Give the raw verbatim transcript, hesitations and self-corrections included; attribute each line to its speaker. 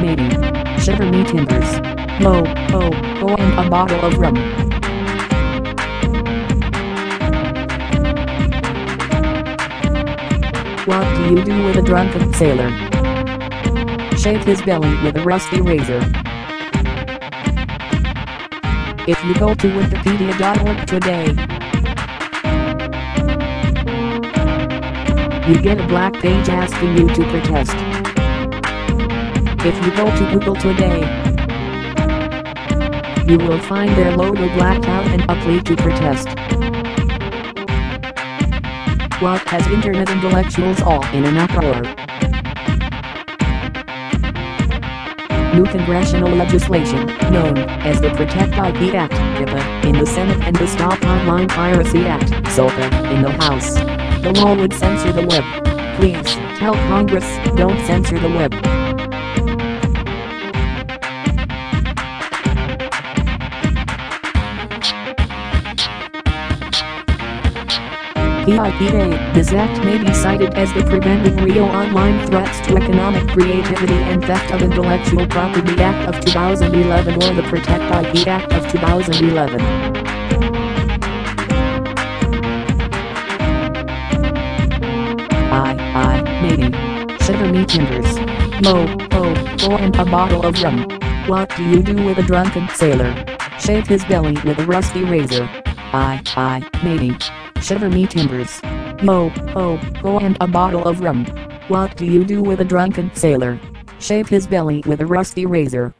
Speaker 1: maybe. Shiver me timbers. Mo, ho, ho and a bottle of rum. What do you do with a drunken sailor? Shave his belly with a rusty razor. If you go to wikipedia dot org today, you get a black page asking you to protest. If you go to Google today, you will find their logo blacked out and a plea to protest. What has internet intellectuals all in an uproar? New congressional legislation, known as the Protect I P Act, HIPAA, in the Senate and the Stop Online Piracy Act, SOPA, in the House. The law would censor the web. Please, tell Congress, don't censor the web. P I P A, this act may be cited as the Preventing Real Online Threats to Economic Creativity and Theft of Intellectual Property Act of two thousand eleven or the Protect I P Act of two thousand eleven. I, I, maybe. Shiver me timbers. Mo, ho, ho and a bottle of rum. What do you do with a drunken sailor? Shave his belly with a rusty razor. I, I, maybe. Shiver me timbers. Mo, ho, ho and a bottle of rum. What do you do with a drunken sailor? Shave his belly with a rusty razor.